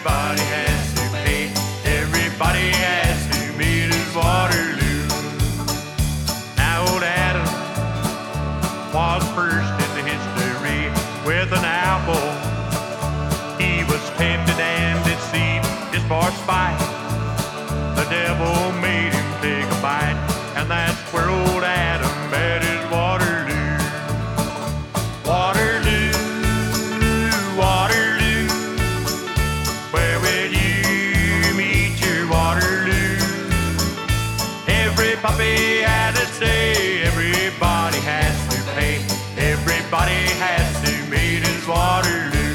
Everybody has to pay. Everybody has to meet his Waterloo. Now old Adam was first into history with an apple. He was tempted and deceived just for spite. The devil made him take a bite, and that's where old Adam met his Waterloo. Waterloo, Waterloo, where will you meet your Waterloo? Every puppy has a say, everybody has to pay, everybody has to meet his Waterloo.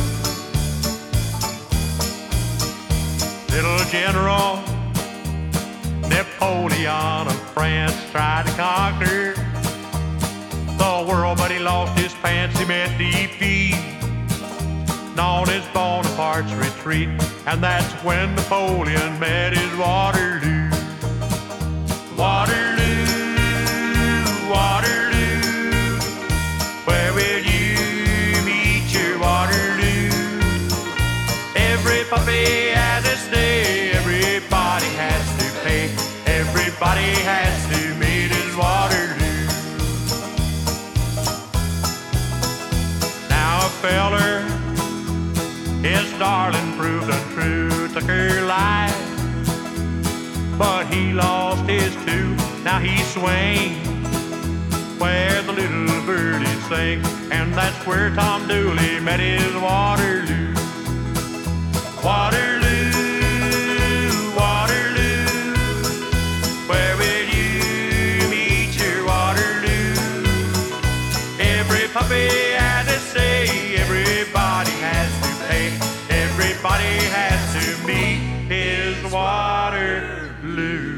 Little General Napoleon of France tried to conquer the world, but he lost his pants, he met defeat, known as Bonaparte's retreat, and that's when Napoleon met his Waterloo. Waterloo, Waterloo, where will you meet your Waterloo? Every puppy has a stay, everybody has to pay, everybody has to meet his Waterloo. Now a feller, his darling proved untrue, took her life, but he lost his too. Now he's swaying where the little birdies sing, and that's where Tom Dooley met his Waterloo. Waterloo, Waterloo, where will you meet your Waterloo? Every puppy has a say, everybody has to pay, everybody has to meet his Waterloo.